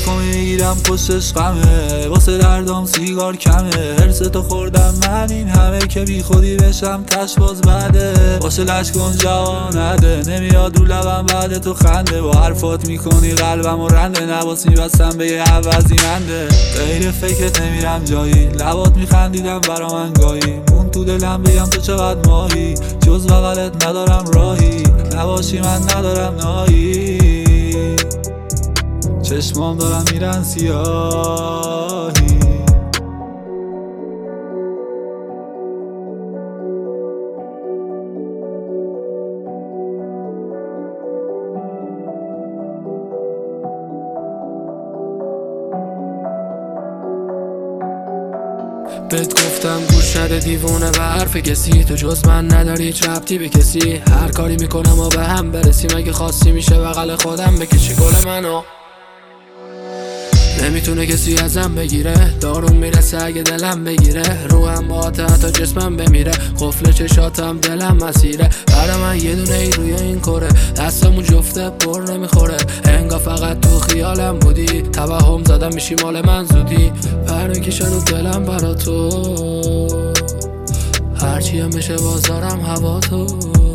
تلفن میگیرم پشتش غمه، واسه دردام سیگار کمه. هرستو خوردم من این همه که بی خودی بشم تش باز بده. واسه لش کن جوانده، نمیاد رو لبم بعد تو خنده. با حرفات میکنی قلبم و رنده، نواس میبستم به یه عوضی منده. غیر فکرت نمیرم جایی، لبات میخندیدم برا من گاهی. مون تو دلم بگم تو چقدر ماهی، جز بغلت ندارم راهی. نباشی من ندارم نایی، چشمام دارم میرن سیاهی. بهت گفتم گوش نده دیوونه به حرف کسی، تو جز من نداری هیچ ربطی به کسی. هر کاری میکنم و به هم برسیم، اگه خواستی میشه بغل خودم بکشی گل منو. نمیتونه کسی ازم بگیره، دارون میرسه اگه دلم بگیره. روحم باته حتی جسمم بمیره، قفل چشاتم دلم مسیره. برای من یه دونه ای روی این کره، دستمون جفته پر نمیخوره. انگار فقط تو خیالم بودی، توهم زدم میشی مال من زودی. پرنکشن و دلم برا تو، هرچی هم بشه باز دارم هوا تو.